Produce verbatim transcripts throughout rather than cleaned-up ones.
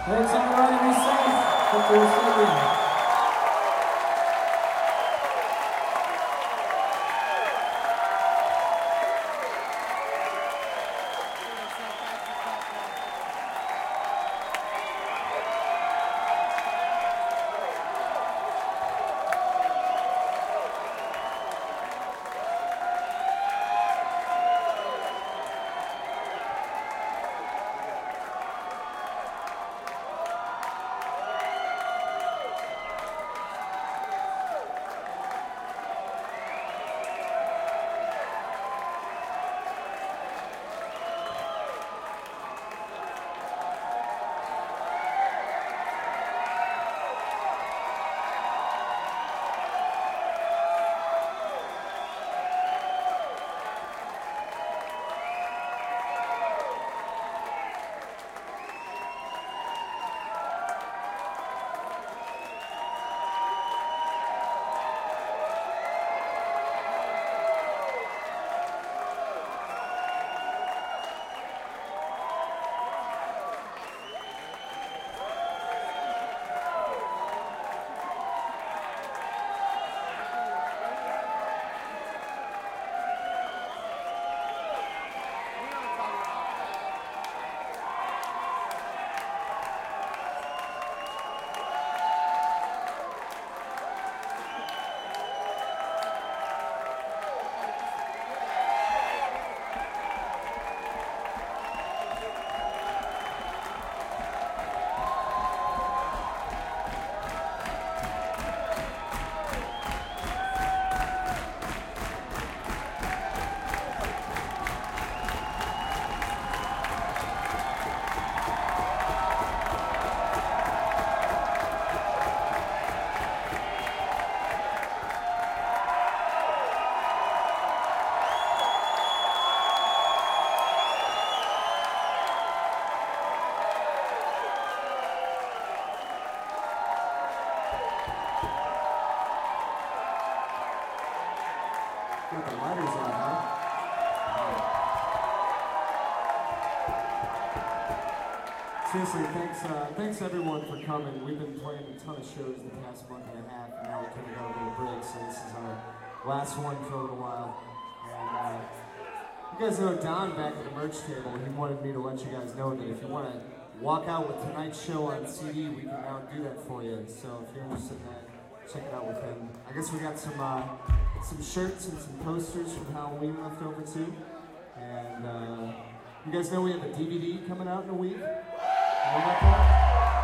Thanks everybody, be safe. Hope you're sleeping. Got the lighters on, huh? Seriously, thanks, uh, thanks everyone for coming. We've been playing a ton of shows the past month and a half, and now we kind of got a little break, so this is our last one for a little while. And uh, you guys know Don back at the merch table. He wanted me to let you guys know that if you want to walk out with tonight's show on C D, we can now do that for you. So if you're interested in that, check it out with him. I guess we got some uh, some shirts and some posters from Halloween left over too. And uh, you guys know we have a D V D coming out in a week. You know about that?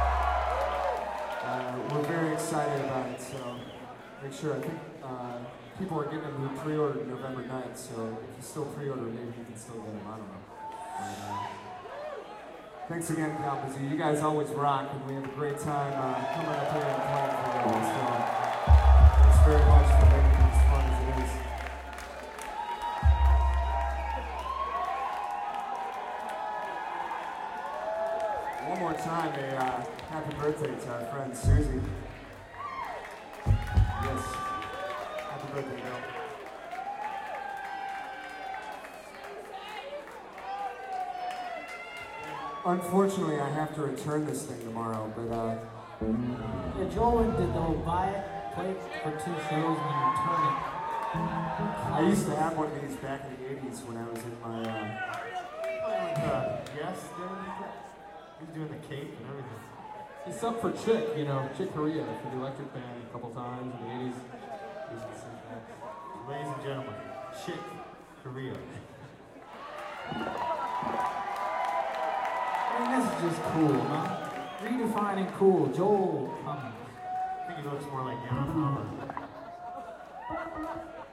Uh, we're very excited about it, so make sure. I think uh, people are getting them who pre-ordered November ninth, so if you still pre-order, maybe you can still get them. I don't know. But, uh, thanks again, Kalamazoo. You guys always rock, and we have a great time uh, coming up here and playing for you. So thanks very much for making it as fun as it is. One more time, a uh, happy birthday to our friend Susie. Yes, happy birthday, girl. Unfortunately, I have to return this thing tomorrow, but uh... Yeah, Joel did the whole buy it, play it for two shows, and then return it. I used to have one of these back in the eighties when I was in my, uh... like, uh, yes, he was doing the cake and everything. It's up for Chick, you know, Chick Corea for the Electric Band a couple times in the eighties. Ladies and gentlemen, Chick Corea. I mean, this is just cool, man. Redefining cool, Joel Cummings. I think he looks more like Jan Hammer.